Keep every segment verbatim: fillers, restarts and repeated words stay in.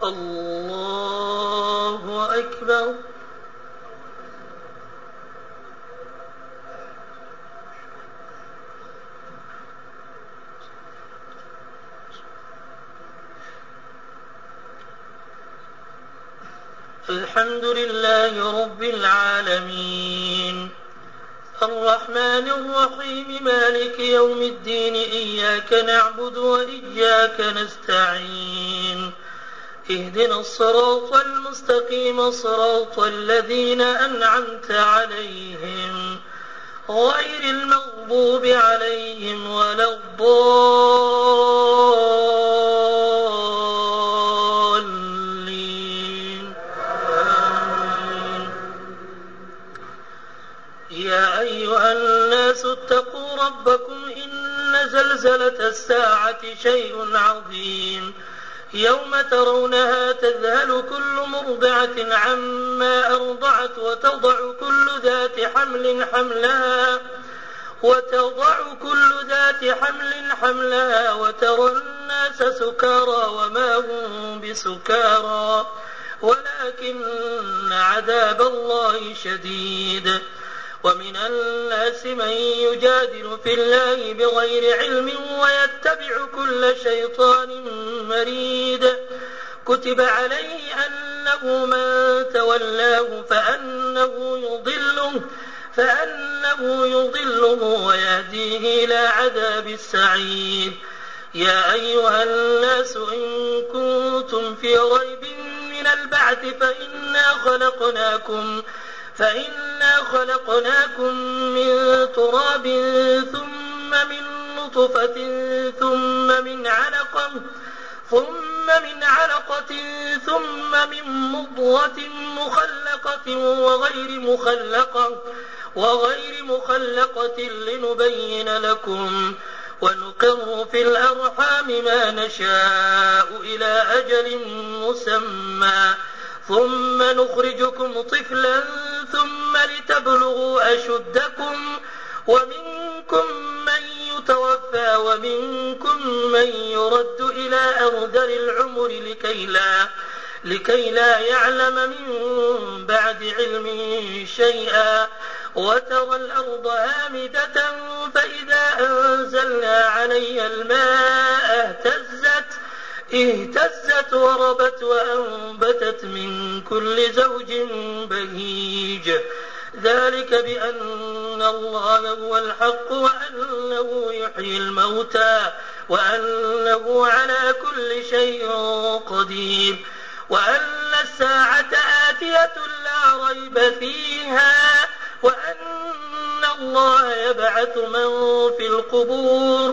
الله أكبر. الحمد لله رب العالمين الرحمن الرحيم مالك يوم الدين إياك نعبد وإياك نستعين اهدنا الصراط المستقيم صراط الذين أنعمت عليهم غير المغضوب عليهم ولا الضالين. آمين. يا أيها الناس اتقوا ربكم إن زلزلة الساعة شيء عظيم يوم ترونها تذهل كل مرضعة عما أرضعت وتضع كل ذات حمل حملها وتضع كل ذات حمل حملها وترى الناس سكارى وما هم بسكارى ولكن عذاب الله شديد. ومن الناس من يجادل في الله بغير علم ويتبع كل شيطان مريد كتب عليه أنه من تولاه فأنه يضله فأنه يضله ويهديه إلى عذاب السعير. يا أيها الناس إن كنتم في ريب من البعث فإنا خلقناكم فإنا خلقناكم من تراب ثم من نطفة ثم من علقة ثم من علقة ثم من مضغة مخلقة وغير مخلقة وغير مخلقة لنبين لكم ونقر في الأرحام ما نشاء إلى أجل مسمى ثم نخرجكم طفلا ثم لتبلغوا أشدكم ومنكم من يتوفى ومنكم من يرد إلى أرذل العمر لكي لا, لكي لا يعلم من بعد علم شيئا وترى الأرض هامدة فإذا أنزلنا عليها الماء اهتزت اهتزت وربت وأنبتت من كل زوج بهيج ذلك بأن الله هو الحق وأنه يحيي الموتى وأنه على كل شيء قدير وأن الساعة آتية لا ريب فيها وأن الله يبعث من في القبور.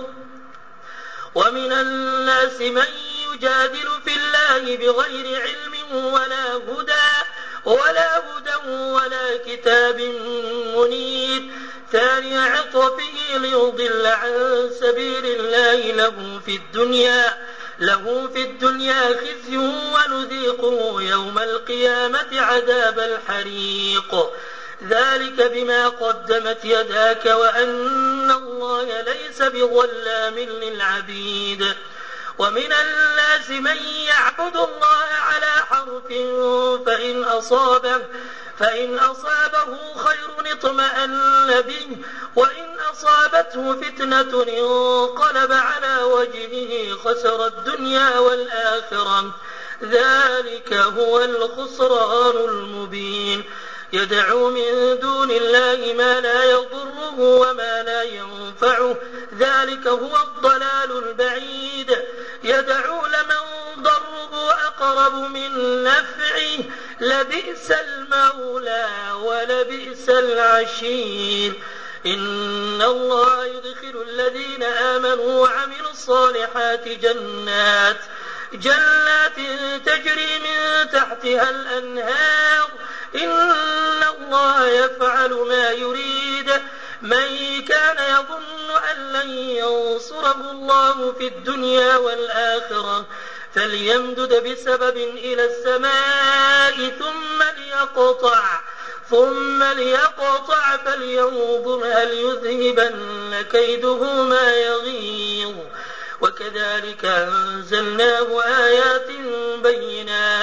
ومن الناس من يجادل في الله بغير علم ولا هدى ولا هدى ولا كتاب منير ثاني عطفه ليضل عن سبيل الله له في الدنيا له في الدنيا خزي ونذيقه يوم القيامة عذاب الحريق ذلك بما قدمت يداك وأن الله ليس بظلام للعبيد. ومن الناس من يعبد الله على حرف فإن أصابه, فإن أصابه خير اطمأن به وإن أصابته فتنة انقلب على وجهه خسر الدنيا والآخرة ذلك هو الخسران المبين. يدعو من دون الله ما لا يضره وما لا ينفعه ذلك هو الضلال البعيد. يدعو لمن ضره أقرب من نفعه لبئس المولى ولبئس العشير. إن الله يدخل الذين آمنوا وعملوا الصالحات جنات جنات تجري من تحتها الأنهار إن الله يفعل ما يريد. من كان يظن أن لن ينصره الله في الدنيا والآخرة فليمدد بسبب إلى السماء ثم ليقطع ثم ليقطع فلينظر هل يذهبن كيده ما يغيظ. وكذلك أنزلناه آيات بينات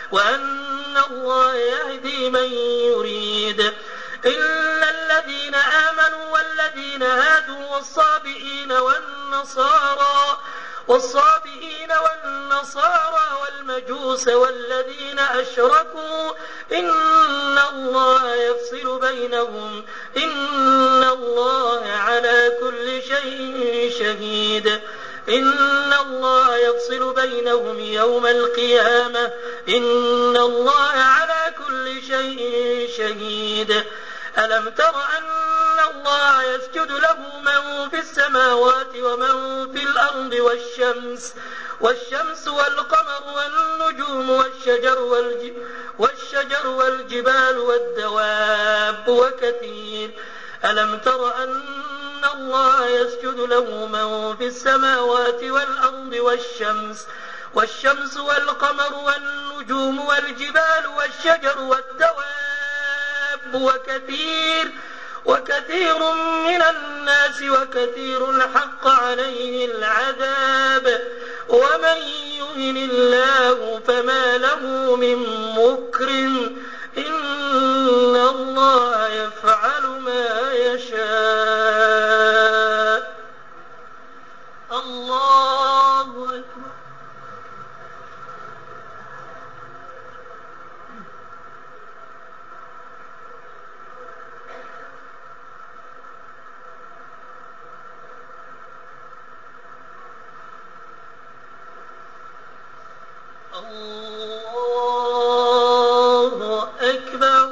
وأن الله يهدي من يريد. إن الذين آمنوا والذين هادوا والصابئين والنصارى والصابئين والنصارى والمجوس والذين أشركوا إن الله يفصل بينهم إن الله على كل شيء شهيد. إن الله يفصل بينهم يوم القيامة إن الله على كل شيء شهيد. ألم تر أن الله يسجد له من في السماوات ومن في الأرض والشمس والشمس والقمر والنجوم والشجر, والج والشجر والجبال والدواب وكثير ألم تر أن الله يسجد له من في السماوات والأرض والشمس والشمس والقمر والنجوم والجبال والشجر والدواب وكثير وكثير من الناس وكثير حق عليه العذاب ومن يهن الله فما له من مكرم إن الله يفعل ما يشاء. الله أكبر. الله أكبر.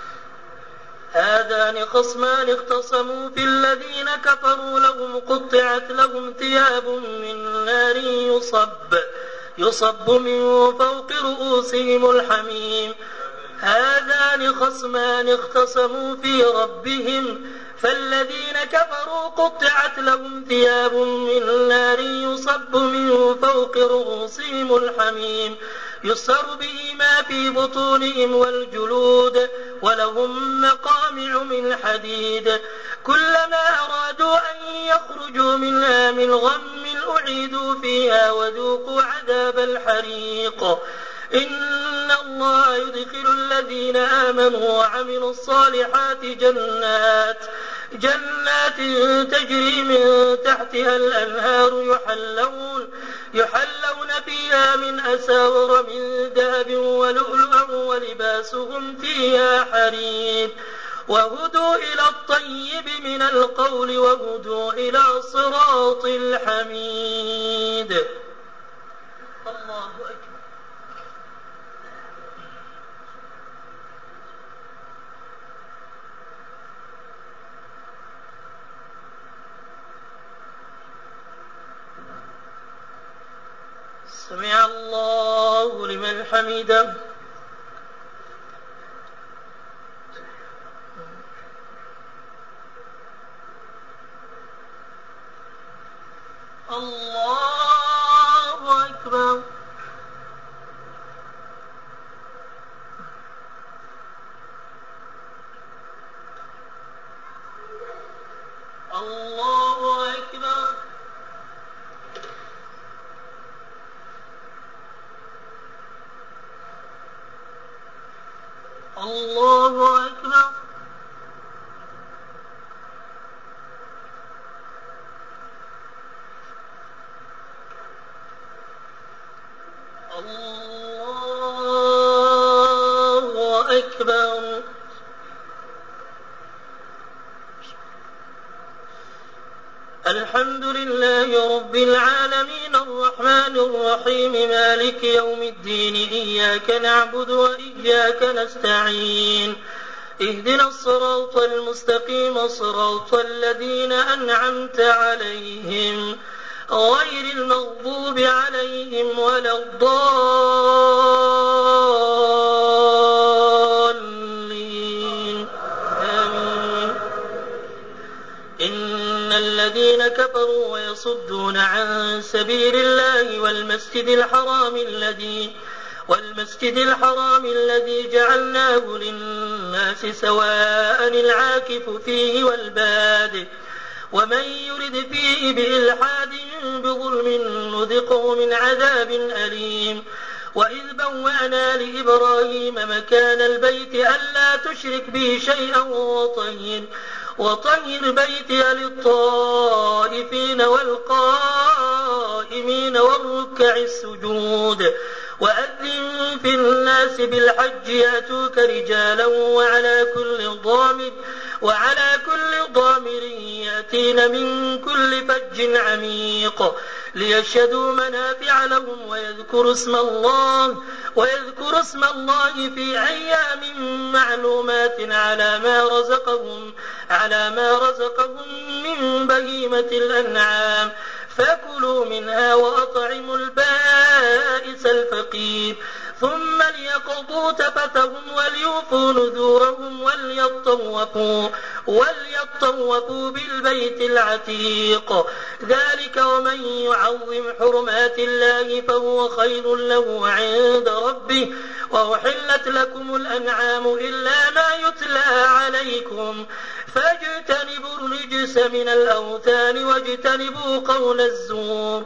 هذان خصمان اختصموا في الذين كفروا لهم قطعت لهم ثياب من نار يصب يصب من فوق رؤوسهم الحميم. هذان خصمان اختصموا في ربهم فالذين كفروا قطعت لهم ثياب من نار يصب من فوق رؤوسهم الحميم يصهر به ما في بطونهم والجلود ولهم مقامع من حديد كلما أرادوا أن يخرجوا منها من غم أعيدوا فيها وذوقوا عذاب الحريق. إن الله يدخل الذين آمنوا وعملوا الصالحات جنات جنات تجري من تحتها الأنهار يحلون يحلون فيها من أساور من ذهب ولؤلؤا ولباسهم فيها حرير وهدوا إلى الطيب من القول وهدوا إلى صراط الحميد. الله أكبر. سمع الله لمن حمده. الله أكبر. الله أكبر. الله أكبر. الله أكبر. الحمد لله رب العالمين الرحمن الرحيم مالك يوم الدين إياك نعبد وإياك نستعين اهدنا الصراط المستقيم صراط الذين أنعمت عليهم غير المغضوب عليهم ولا الضالين آمين. إن الذين كفروا ويصدون عن سبيل الله والمسجد الحرام الذي والمسجد الحرام الذي جعلناه للناس سواء العاكف فيه والباد ومن يرد فيه بإلحاد بظلم نذقه من عذاب أليم وإذ بوأنا لإبراهيم مكان البيت ألا تشرك بي شيئا وطهر, وطهر بيتي للطائفين والقائمين والركع السجود وأذن في الناس بالحج يأتوك رجالا وعلى كل ضامر وعلى كل ضامر يأتين من كل فج عميق ليشهدوا منافع لهم ويذكروا اسم الله ويذكروا اسم الله في أيام معلومات على ما رزقهم على ما رزقهم من بهيمة الأنعام فكلوا منها وأطعموا البائس الفقير ثم ليقضوا تفثهم وليوفوا نذورهم وليطوفوا, وليطوفوا بالبيت العتيق ذلك ومن يعظم حرمات الله فهو خير له عند ربه وأحلت لكم الأنعام إلا ما يتلى عليكم فاجتنبوا الرجس من الأوثان واجتنبوا قول الزور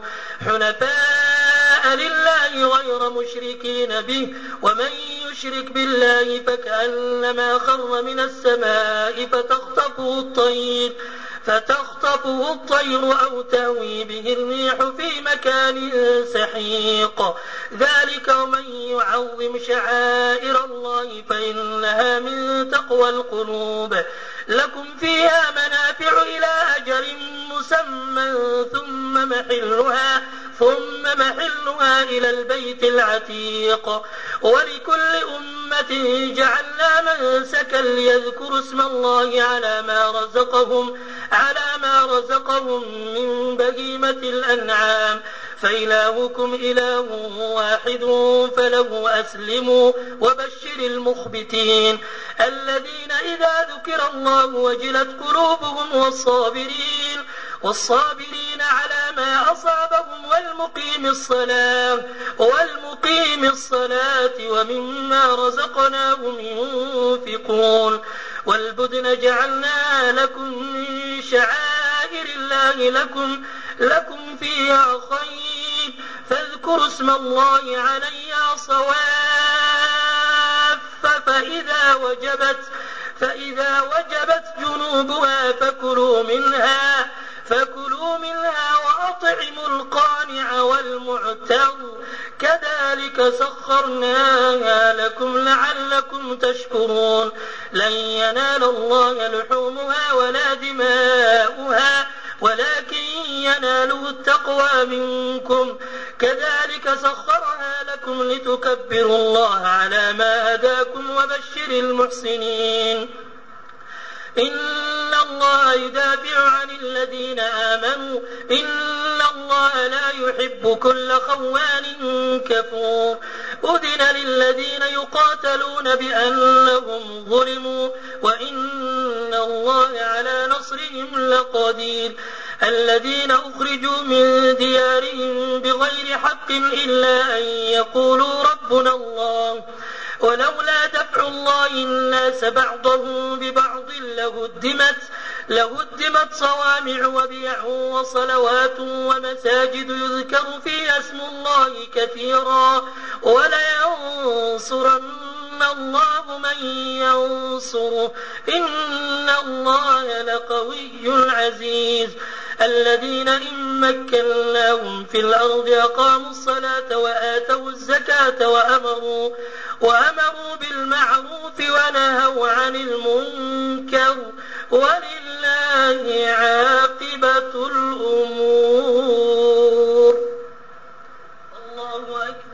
حنفاء لله غير مشركين به ومن يشرك بالله فكأنما خر من السماء فتخطفه الطير فتخطفه الطير أو تهوي به الريح في مكان سحيق ذلك ومن يعظم شعائر الله فإنها من تقوى القلوب لكم فيها منافع إلى أجل مسمى ثم محلها ثم محلها إلى البيت العتيق ولكل أمة جعلنا منسكا ليذكروا اسم الله على ما رزقهم على ما رزقهم من بهيمة الأنعام فإلهكم إله واحد فله أسلموا وبشر المخبتين الذين إذا ذكر الله وجلت قلوبهم والصابرين والصابرين على ما أصابهم والمقيم الصلاة والمقيم الصلاة ومما رزقناهم ينفقون والبدن جعلنا لكم من شعائر الله لكم لكم فيها خير فاذكروا اسم الله عليها صواف فإذا وجبت فإذا وجبت جنوبها فكلوا منها فكلوا منها وأطعموا القانع والمعتر كذلك سخرناها لكم لعلكم تشكرون لن ينال الله لحومها ولا دماؤها ولكن يناله التقوى منكم كذلك سخرها لكم لتكبروا الله على ما هداكم وبشر المحسنين إن الله يدافع عن الذين آمنوا إن الله لا يحب كل خوان كفور أذن للذين يقاتلون بأنهم ظلموا وإن الله على نصرهم لقدير الذين أخرجوا من ديارهم بغير حق إلا أن يقولوا ربنا الله ولولا دفع الله الناس بعضهم ببعض لهدمت لهدمت صوامع وبيع وصلوات ومساجد يذكر فيها اسم الله كثيرا ولينصرن الله من ينصره إن الله لقوي عزيز الذين إن مكناهم في الأرض أقاموا الصلاة وآتوا الزكاة وأمروا, وأمروا بالمعروف ونهوا عن المنكر ولله عاقبة الأمور الله أكبر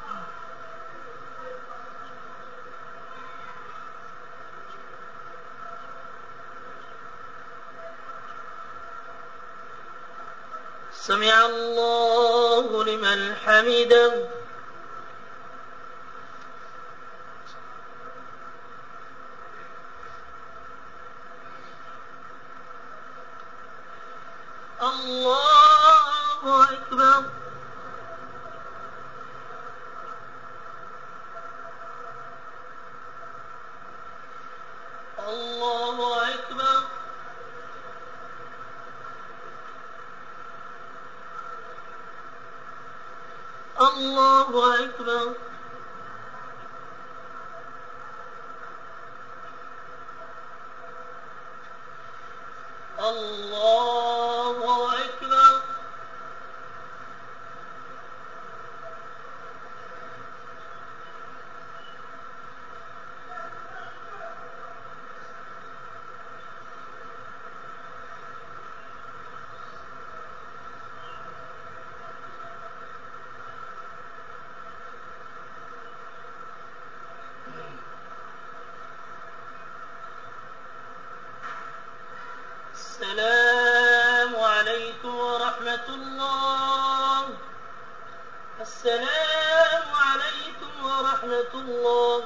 سمع الله لمن حمده الله أكبر الله أكبر الله أكبر. الله أكبر. السلام عليكم ورحمة الله. السلام عليكم ورحمة الله.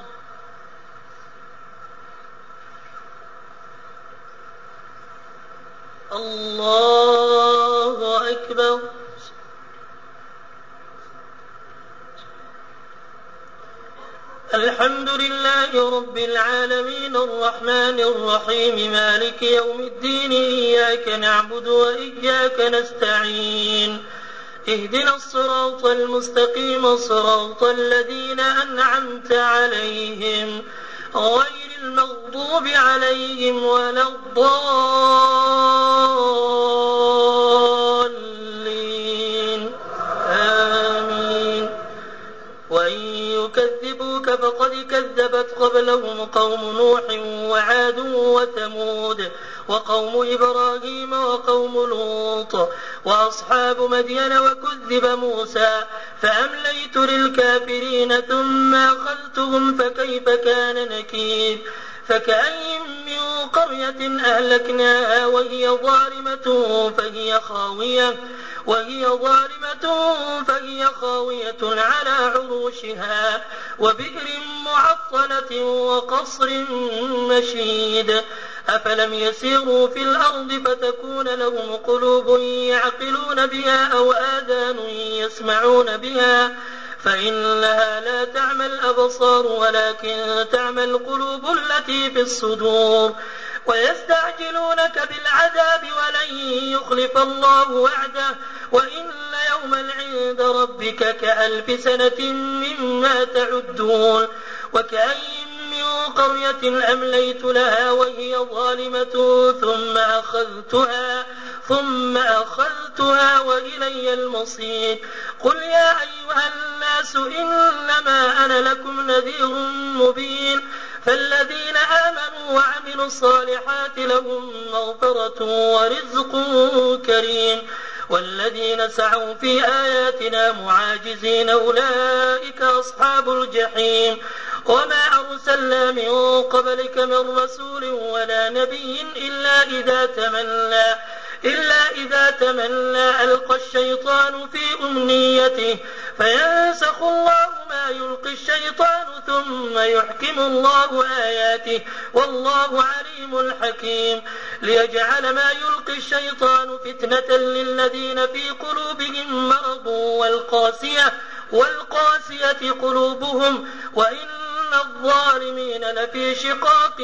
الله أكبر. الحمد لله رب العالمين الرحمن الرحيم مالك يوم الدين إياك نعبد وإياك نستعين اهدنا الصراط المستقيم صراط الذين أنعمت عليهم غير المغضوب عليهم ولا الضالين آمين. وإن يكذبوك فقد كذبت قبلهم قوم نوح وعاد وثمود وقوم إبراهيم وقوم لوط وأصحاب مدين وكذب موسى فأمليت للكافرين ثم أخذتهم فكيف كان نكير. فكأين من قرية أهلكناها وهي ظالمة فهي خاوية وهي ظالمة فهي خاوية على عروشها وبئر معطلة وقصر مشيد. أفلم يسيروا في الأرض فتكون لهم قلوب يعقلون بها أو آذان يسمعون بها فإنها لا تعمى الأبصار ولكن تعمى القلوب التي في الصدور. ويستعجلونك بالعذاب ولن يخلف الله وعده وإن يوما عند ربك كألف سنة مما تعدون. وكأين من قرية أمليت لها وهي ظالمة ثم أخذتها ثم أخذتها وإلي المصير. قل يا أيها الناس إنما أنا لكم نذير مبين. فالذين آمنوا وعملوا الصالحات لهم مغفرة ورزق كريم والذين سعوا في آياتنا معاجزين أولئك أصحاب الجحيم. وما أرسلنا من قبلك من رسول ولا نبي إلا إذا تمنى إلا إذا تمنى ألقى الشيطان في أمنيته فينسخ الله ما يلقي الشيطان ثم يحكم الله آياته والله عليم حكيم. ليجعل ما يلقي الشيطان فتنة للذين في قلوبهم مرض والقاسية والقاسية قلوبهم وإن الظالمين لفي شقاق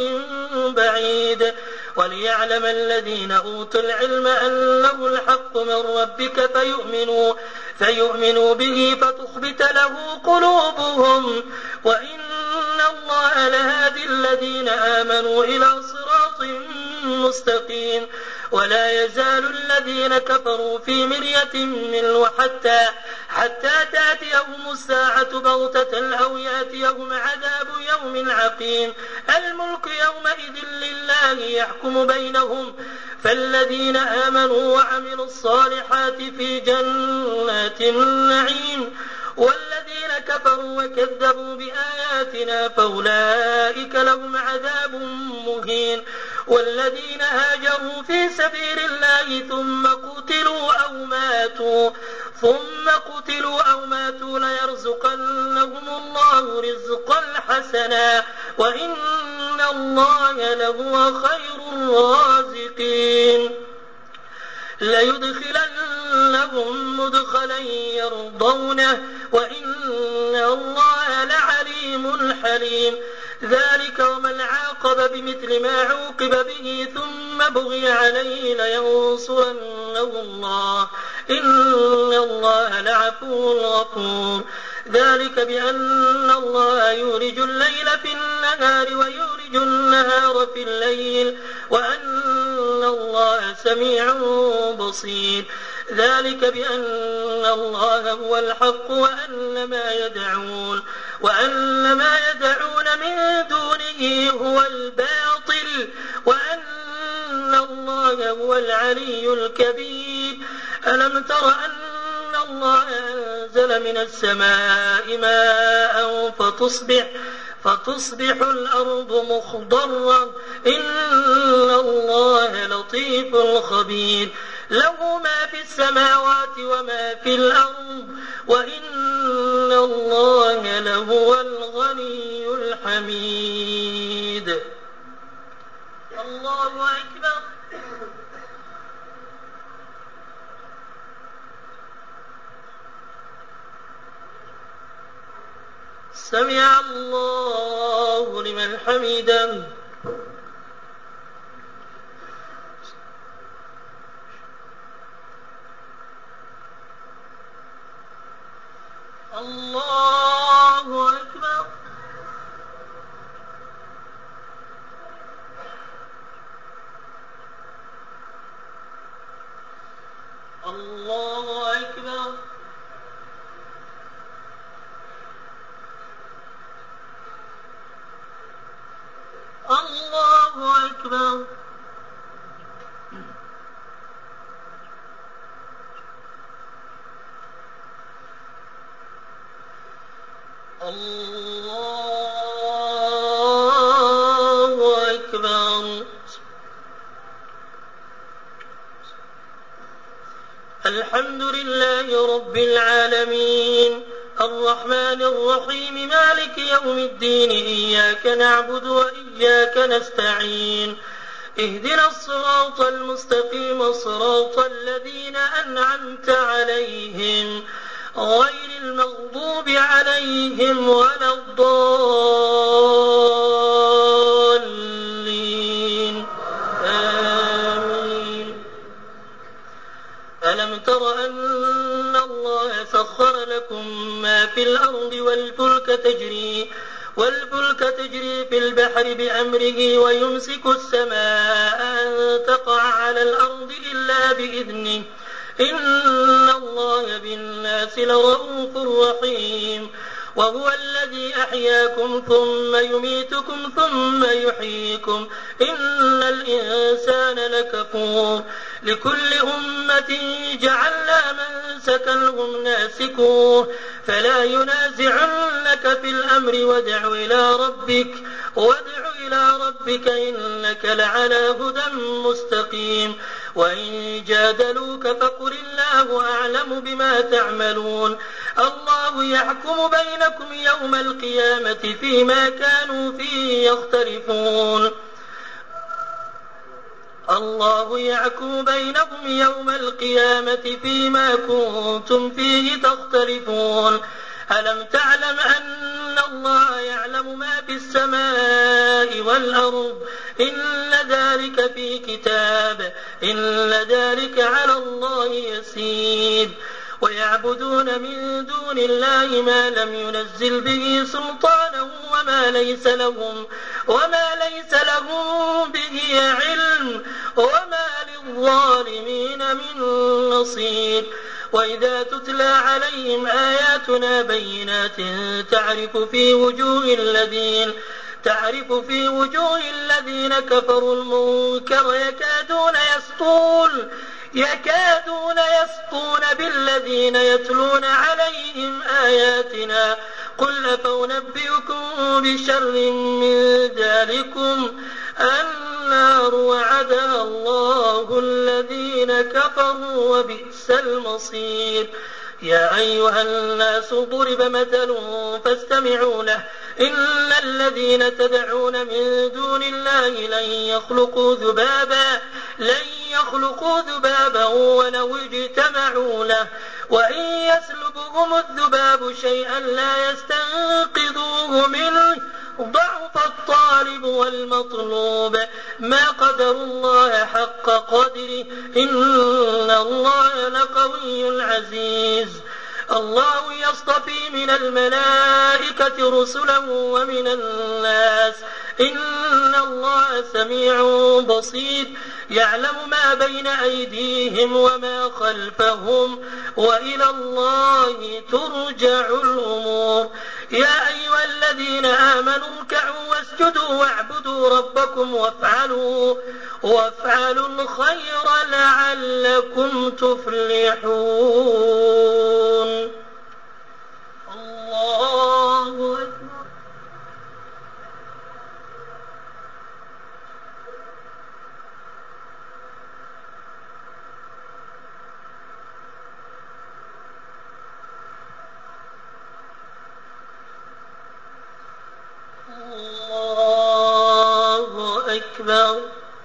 بعيد. وليعلم الذين أوتوا العلم أنه الحق من ربك فيؤمنوا, فيؤمنوا به فتخبت له قلوبهم وإن الله لهادي الذين آمنوا إلى صراط مستقيم. ولا يزال الذين كفروا في مرية منه حتى حتى تأتيهم الساعة بغتة أو يأتيهم عذاب يوم عقيم. الملك يومئذ لله يحكم بينهم فالذين آمنوا وعملوا الصالحات في جنات النعيم والذين كفروا وكذبوا بآياتنا فأولئك لهم عذاب مهين. والذين هاجروا في سبيل الله ثم قتلوا أو ماتوا ثم قتلوا أو ماتوا ليرزقنهم الله رزقا حسنا وإن الله لهو خير الرازقين. ليدخلنهم مدخلا يرضونه وإن الله لعليم حليم. ذلك ومن عاقب بمثل ما عوقب به ثم بغي عليه لينصرنه الله إن الله لعفو غفور. ذلك بأن الله يولج الليل في النهار ويولج النهار في الليل وأن الله سميع بصير. ذلك بأن الله هو الحق وأن ما يدعون وأن ما يدعون من دونه هو الباطل وأن الله هو العلي الكبير. ألم تر أن الله أنزل من السماء ماء فتصبح فتصبح الأرض مخضرة إن الله لطيف خبير. له ما في السماوات وما في الأرض وإن الله لهو الغني الحميد. الله أكبر. سمع الله لمن حمده. الله أكبر. الله أكبر. الله أكبر. الله أكبر. الحمد لله رب العالمين الرحمن الرحيم مالك يوم الدين إياك نعبد وإياك نستعين اهدنا الصراط المستقيم صراط الذين أنعمت عليهم غير المغضوب عليهم ولا الضالين آمين. ألم تر أن الله سخر لكم ما في الأرض والفلك تجري والفلك تجري في البحر بأمره ويمسك السماء أن تقع على الأرض إلا بإذنه إن الله بالناس لرءوف رحيم. وهو الذي أحياكم ثم يميتكم ثم يحييكم إن الإنسان لكفور. لكل أمة جعلنا منسكا هم ناسكوه فلا ينازعنك في الأمر وادع إلى ربك وادع إلى ربك إنك لعلى هدى مستقيم. وإن جادلوك فقل الله أعلم بما تعملون. الله يحكم بينكم يوم القيامة فيما كانوا فيه يختلفون. الله يحكم بينكم يوم القيامة فيما كنتم فيه تختلفون. ألم تعلم أن الله يعلم ما في السماء والأرض إن ذلك في كتاب إن ذلك على الله يسير. ويعبدون من دون الله ما لم ينزل به سلطانا وما ليس لهم وما ليس لهم به علم وما للظالمين من نصير. وإذا تتلى عليهم آياتنا بينات تعرف في وجوه الذين تعرف في وجوه الذين كفروا المنكر يكادون يسطون يكادون يسطون بالذين يتلون عليهم آياتنا قل أفأنبئكم بشر من ذلكم النار وعدها الله الذين كفروا وبئس المصير. يا أيها الناس ضرب مثل فاستمعوا له إن الذين تدعون من دون الله لن يخلقوا ذبابا لن يخلقوا ذبابا ولو اجتمعوا له وإن يسلبهم الذباب شيئا لا يستنقذوه منه ضعف الطالب والمطلوب ما قدر الله حق قدره إن الله لقوي عزيز. الله يصطفي من الملائكة رسلا ومن الناس إن الله سميع بصير يعلم ما بين أيديهم وما خلفهم وإلى الله ترجع الأمور يا أيها الذين آمنوا اركعوا واسجدوا واعبدوا ربكم وافعلوا, وافعلوا الخير لعلكم تفلحون الله أكبر الله أكبر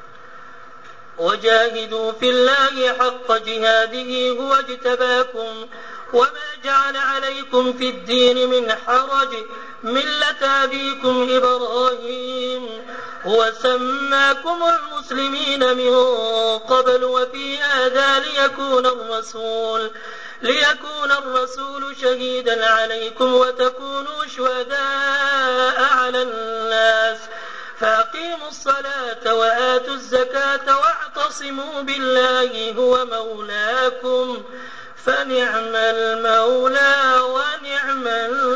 وجاهدوا في الله حق جهاده هو اجتباكم وما جعل عليكم في الدين من حرج ملة أبيكم إبراهيم وسماكم المسلمين من قبل وفي هذا ليكون الرسول ليكون الرسول شهيدا عليكم وتكونوا شهداء على الناس فأقيموا الصلاة وآتوا الزكاة واعتصموا بالله هو مولاكم فنعم المولى ونعم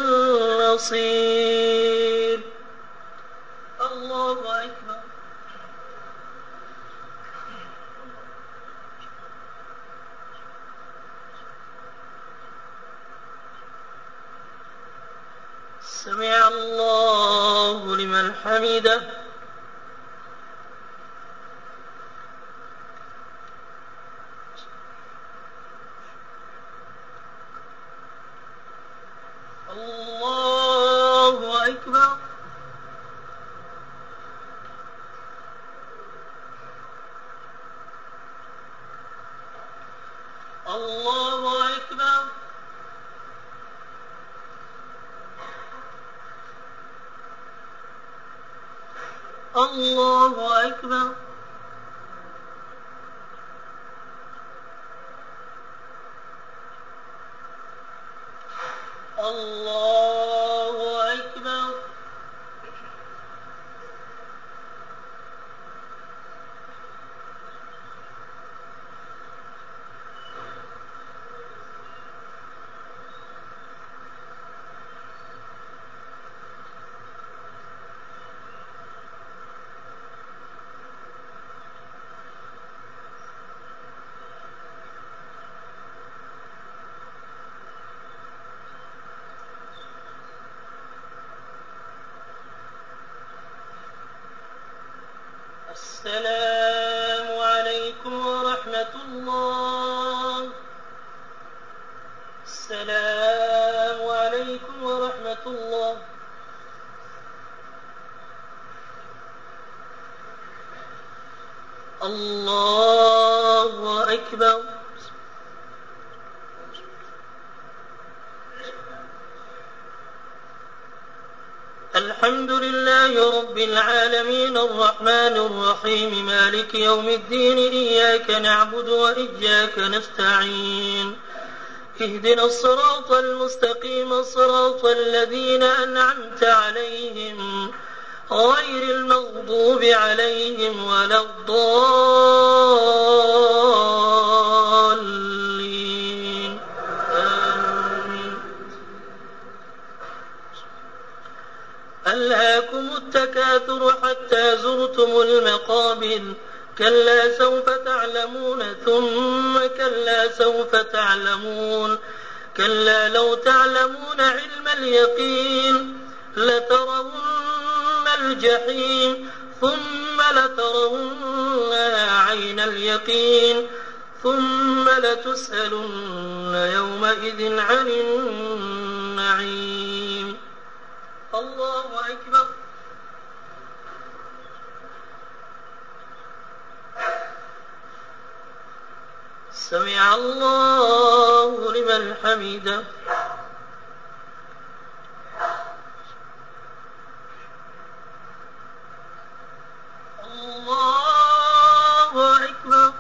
النصير الله أكبر سمع الله لمن حمده الله أكبر الله أكبر الله أكبر الله أكبر السلام عليكم ورحمة الله السلام عليكم ورحمة الله الله أكبر الحمد لله رب العالمين الرحمن الرحيم مالك يوم الدين إياك نعبد وإياك نستعين اهدنا الصراط المستقيم صراط الذين أنعمت عليهم غير المغضوب عليهم ولا الضالين آمين ألهاكم التكاثر حتى زرتم المقابر كلا سوف تعلمون ثم كلا سوف تعلمون كلا لو تعلمون علم اليقين لترون الجحيم ثم لترونها عين اليقين ثم لتسألن يومئذ عن النعيم الله أكبر سمع الله لمن حمده الله أكبر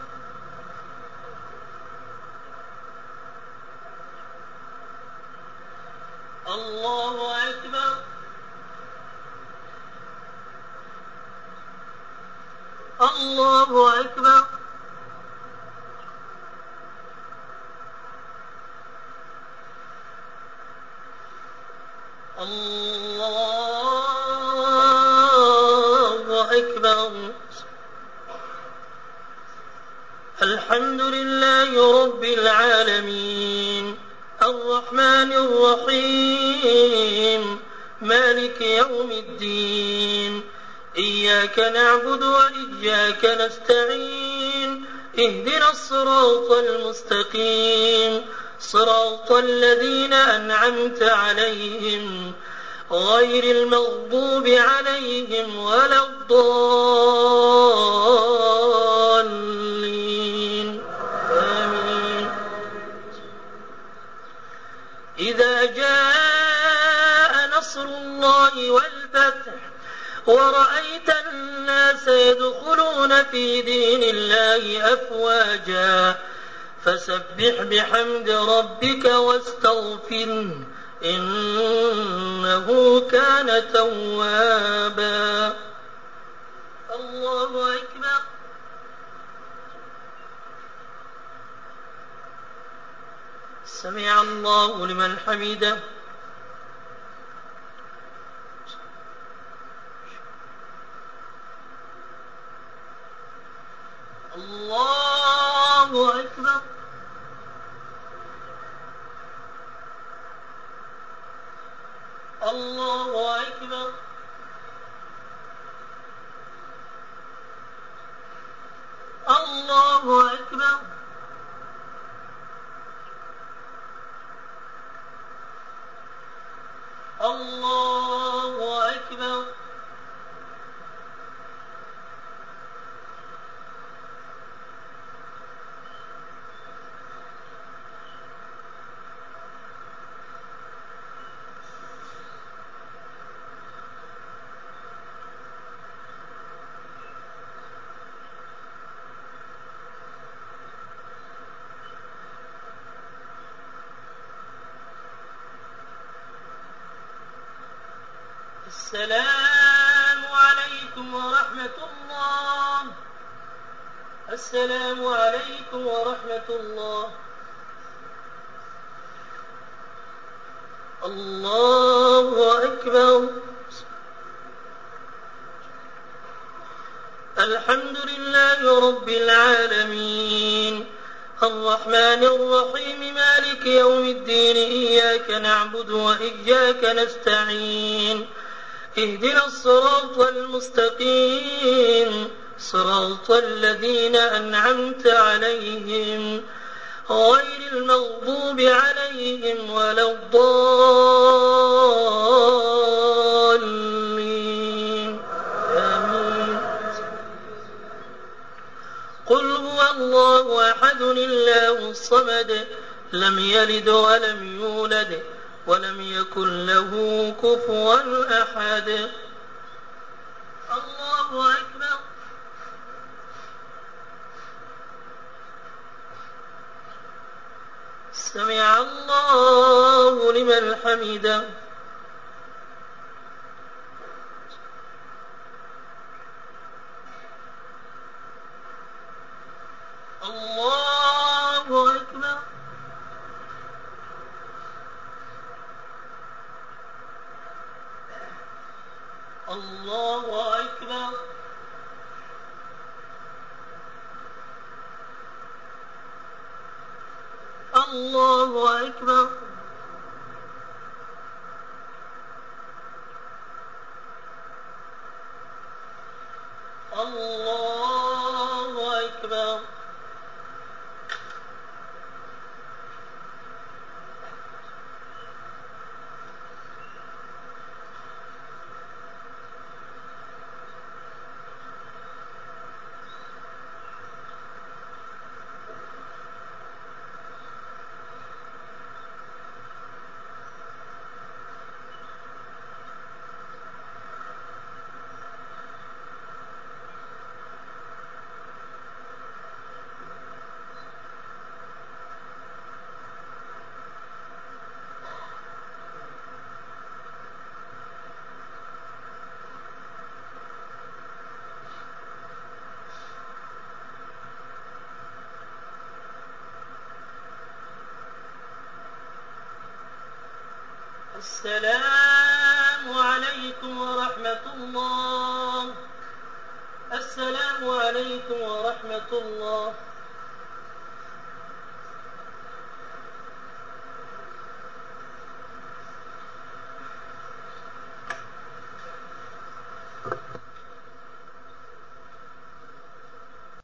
الله أكبر. الله أكبر. الحمد لله رب العالمين الرحمن الرحيم مالك يوم الدين إياك نعبد وإياك نستعين اهدنا الصراط المستقيم صراط الذين أنعمت عليهم غير المغضوب عليهم ولا الضالين آمين. إذا جاء نصر الله والفتح ورأيت الناس يدخلون في دين الله أفواجا فسبح بحمد ربك واستغفره إنه كان توابا. الله أكبر. سمع الله لمن حمده. الله أكبر. الله أكبر. الله أكبر. الله أكبر. السلام عليكم ورحمة الله. السلام عليكم ورحمة الله. الله أكبر. الحمد لله رب العالمين الرحمن الرحيم مالك يوم الدين إياك نعبد وإياك نستعين اهدنا الصراط المستقيم صراط الذين أنعمت عليهم غير المغضوب عليهم ولا الضالين آمين. قل هو الله أحد الله الصمد لم يلد ولم يولد ولم يكن له كفوا أحد. الله أكبر. سمع الله لمن حمده. الله أكبر. الله أكبر. الله أكبر. الله أكبر. السلام عليكم ورحمة الله. السلام عليكم ورحمة الله.